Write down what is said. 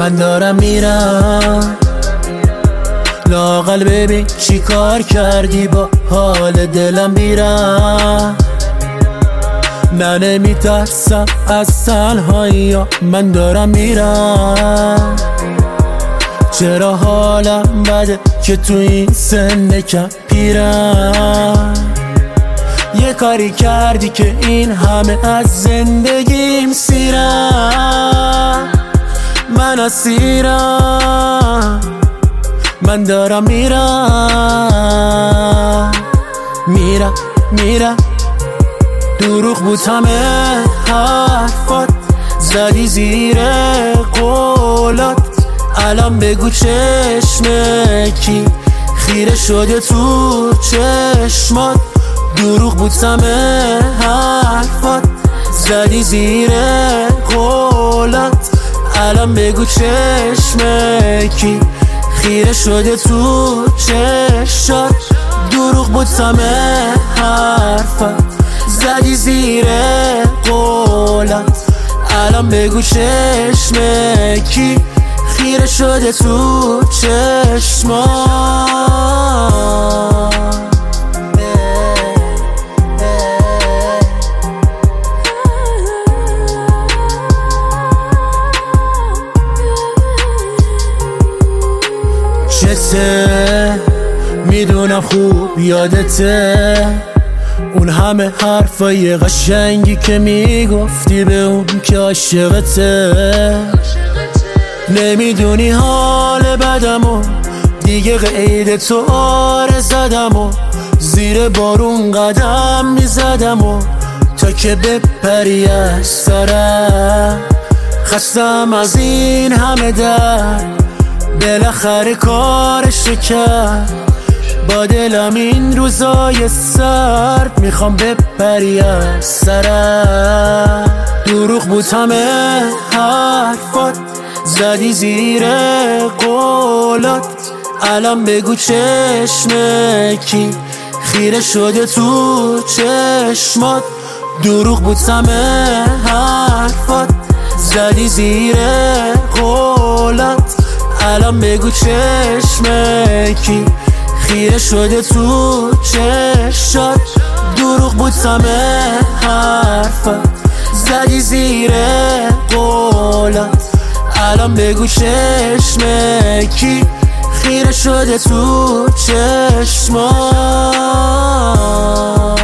من دارم میرم، لااقل ببین چی کار کردی با حال دلم بیرم. من نمیترسم از تنهایی، من دارم میرم. چرا حالم بده که تو این سن کم پیرم. یه کاری کردی که این همه از زندگیم سیرم. من اسیرم، من دارم میرم. دروغ بود همه حرفات، زدی زیر قولات. الان بگو چشم کی خیره شده تو چشمات. دروغ بود همه حرفات، زدی زیر قولات. الان بگو چشم کی خیره شده تو چشمات. دروغ بود همه حرفات، زدی زیر قولات. الان بگو چشم کی خیره شده تو چشمات. چته میدونم خوب یادته اون همه حرفای قشنگی که میگفتی به اون که عاشقته. نمیدونی حال بدم و دیگه قید تو آره زدم و زیر بارون قدم میزدم و تا که بپری از سرم. خستم از این همه درد، بالاخره کارش کرد. با دلم این روزای سرد میخوام بپری از سرم. دروغ بود همه حرفات، زدی زیر قولات. الان بگو چشم کی خیره شده تو چشمات. دروغ بود همه حرفات، زدی زیر قولات. الان بگو چشم کی خیره شده تو چشمات. دروغ بود همه حرفات، زدی زیر قولات. الان بگو چشم کی خیره شده تو چشمات.